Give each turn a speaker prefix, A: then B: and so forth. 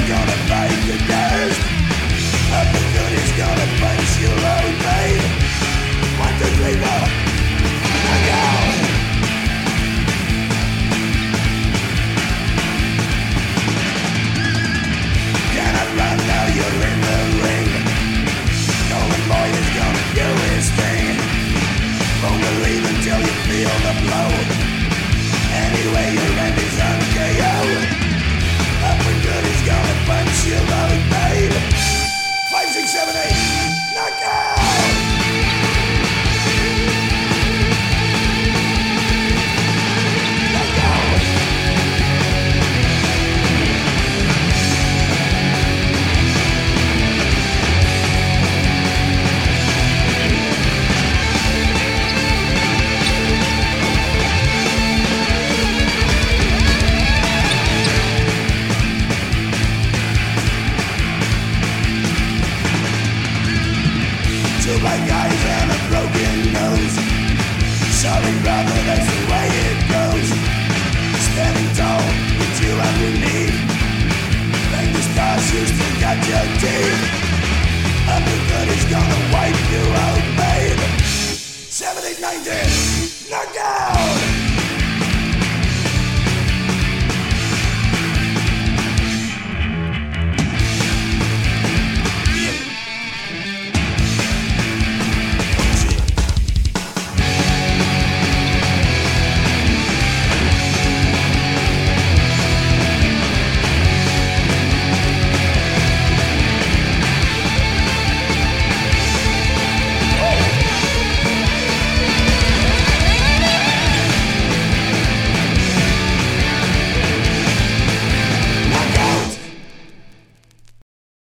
A: gonna fight the dust. Uppercut is gonna punch your own pain. 1, 2, 3, 4, knock out. Cannot run now, you're in the ring. Golden Boy is gonna do his thing. Won't believe until you feel the blow. Anyway, your end is on KO. Uppercut is gonna punch you low, babe. 5, 6, 7, 8, knockout! Two black eyes and a broken nose. Sorry brother, that's the way it goes. Standing tall with you underneath. Bang the stars, you still got your teeth. Uppercut is gonna wipe you out, babe. 7, 8, 9, 10, knock out.